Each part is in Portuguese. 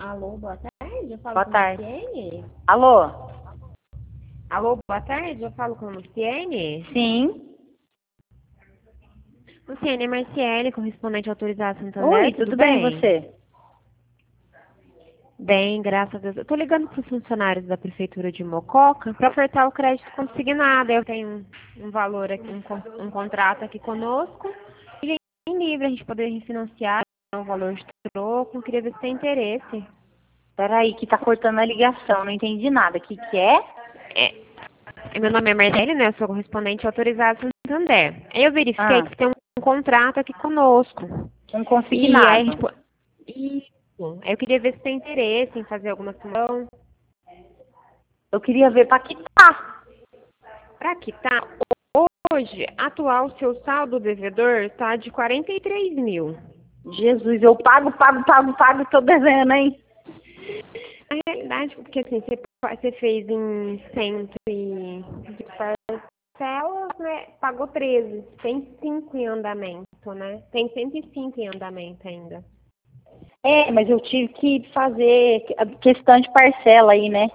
Alô, boa tarde, eu falo Boa com a tarde. Luciene. Alô? Alô, boa tarde, eu falo com a Luciene. Sim. Luciene, é Marciele, correspondente autorizado Oi, Santander, tudo bem e você? Bem, graças a Deus. Eu tô ligando para os funcionários da Prefeitura de Mococa para ofertar o crédito consignado. Eu tenho um valor aqui, um contrato aqui conosco. E em livre, a gente poder refinanciar um valor de troco. Eu queria ver se tem interesse. Peraí, que tá cortando a ligação, não entendi nada. O que é? Meu nome é Marcele, né? Eu sou correspondente autorizado Santander. Aí eu verifiquei Ah, que tem um contrato aqui conosco. um E aí, consignado. isso. Aí eu queria ver se tem interesse em fazer alguma ação. Eu queria ver pra quitar. Para quitar, hoje, atual, seu saldo devedor tá de 43 mil. Jesus, eu pago, tô devendo, hein? A realidade, porque assim, você fez em 100 de parcelas, né? Pagou 13. Tem 5 em andamento, né? Tem 105 em andamento ainda. É, mas eu tive que fazer a questão de parcela aí, né?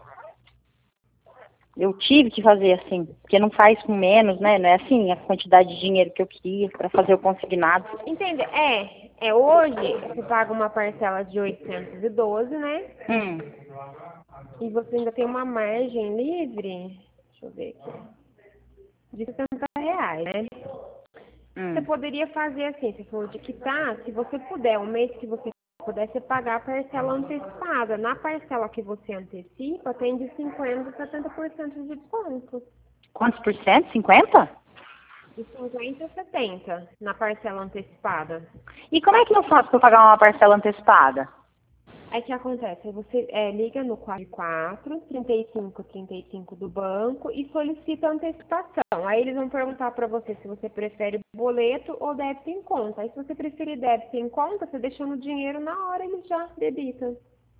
Eu tive que fazer assim, porque não faz com menos, né? Não é assim a quantidade de dinheiro que eu queria pra fazer o consignado. Entende? Hoje você paga uma parcela de 812, né? Hum. E você ainda tem uma margem livre, deixa eu ver aqui, de R$ 60, né? Você Hum. poderia fazer assim, se for de quitar, se você puder, um mês que você puder, você pagar a parcela antecipada. Na parcela que você antecipa, tem de 50% a 70% de desconto. Quantos por cento? 50? De 50% a 70% na parcela antecipada. E como é que eu faço pra pagar uma parcela antecipada? Aí o que acontece? Aí você liga no 44 35 35 do banco e solicita a antecipação. Aí eles vão perguntar para você se você prefere boleto ou débito em conta. Aí se você preferir débito em conta, você deixando o dinheiro na hora eles já debitam.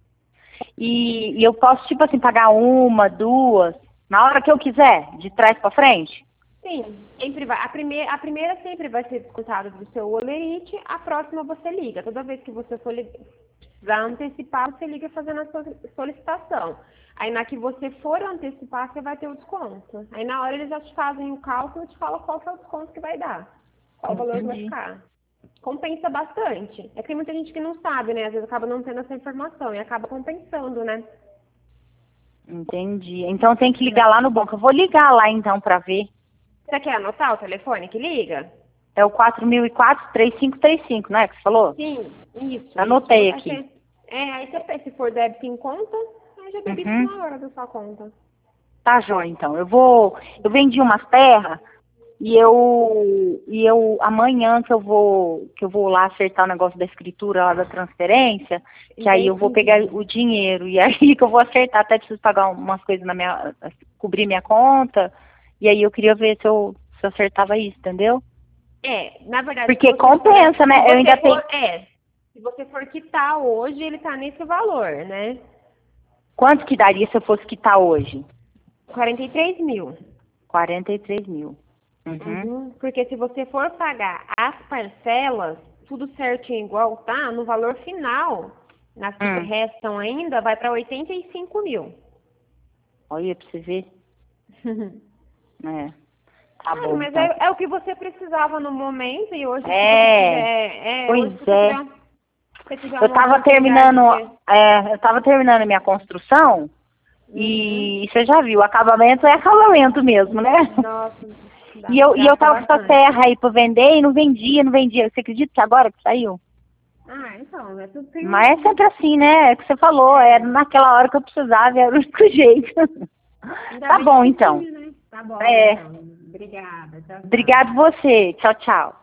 E eu posso, tipo assim, pagar uma, duas, na hora que eu quiser, de trás pra frente? Sim, sempre vai. A primeira sempre vai ser descontada do seu olerite, a próxima você liga. Toda vez que você precisar antecipar, você liga fazendo a sua solicitação. Aí na que você for antecipar, você vai ter o desconto. Aí na hora eles já te fazem o cálculo e te falam qual que é o desconto que vai dar. Qual o valor que vai Entendi. ficar. Compensa bastante. É que tem muita gente que não sabe, né? Às vezes acaba não tendo essa informação e acaba compensando, né? Entendi. Então tem que ligar lá no banco. Eu vou ligar lá então pra ver. Você quer anotar o telefone que liga? É o 4004-3535, não é que você falou? Sim, isso. Anotei Aí aqui. aí você, se for débito em conta, aí já debita Uhum. na hora da sua conta. Tá joia, então. Eu vendi umas terras e eu amanhã que eu vou lá acertar o negócio da escritura lá da transferência, que aí eu vou pegar Entendi. o dinheiro e aí que eu vou acertar, até preciso pagar umas coisas cobrir minha conta, e aí eu queria ver se eu acertava isso, entendeu? Na verdade, Porque compensa, né? Eu ainda tenho. se você for quitar hoje, ele tá nesse valor, né? Quanto que daria se eu fosse quitar hoje? 43 mil. 43 mil. Uhum. Uhum. Porque se você for pagar as parcelas, tudo certinho igual tá, no valor final, nas que Hum. restam ainda, vai para 85 mil. Olha pra você ver. É. Tá Ah, bom, mas então. é o que você precisava no momento e hoje se você É, tiver, hoje pois se você é. tiver, se você tiver Eu uma tava oportunidade terminando, de. minha construção Uhum. e você já viu, acabamento é acabamento mesmo, né? Nossa, E eu gasta tava com essa bastante. terra aí pra vender e não vendia, não vendia. Você acredita que agora que saiu? Ah, então, é tudo tem Mas é um. sempre assim, né? É o que você falou, era naquela hora que eu precisava, era o único jeito. Ainda Tá bem bom, que então. tinha, né? Tá bom, É. então. Obrigada. Tchau, Obrigado tchau. você. Tchau, tchau.